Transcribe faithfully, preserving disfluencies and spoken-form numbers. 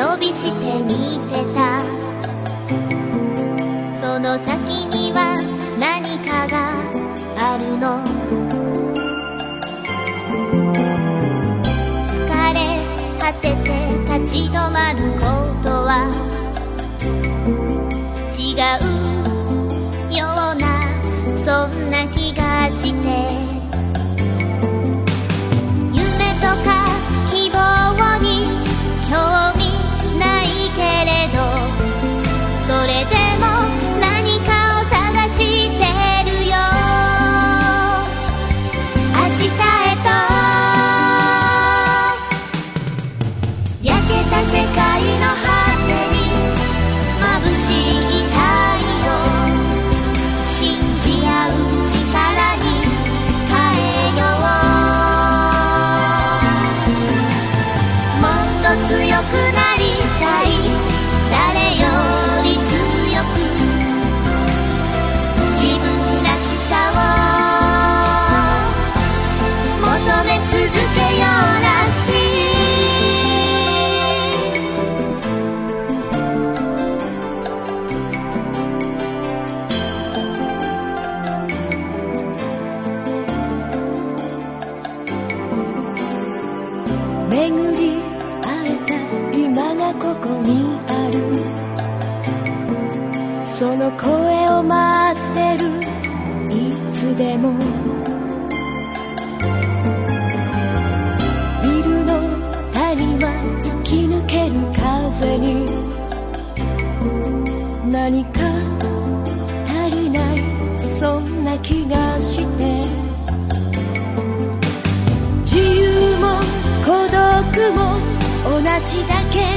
伸びして見てた。その先には何かがあるの。疲れ果てて立ち止まることは違うような、そんな気がして、夢とか希望に興味ないけれど、それでも何かを探してるよ。明日へと焼けた世界の果てに眩しい太陽、信じ合う力に変えよう。もっと強くなりたい、誰より強く自分らしさを求め続けような。 巡り会えた今がここにある、その声を待ってる、いつでも。ビルの谷は突き抜ける風に何か足りない、そんな気がして、自由も孤独も同じだけ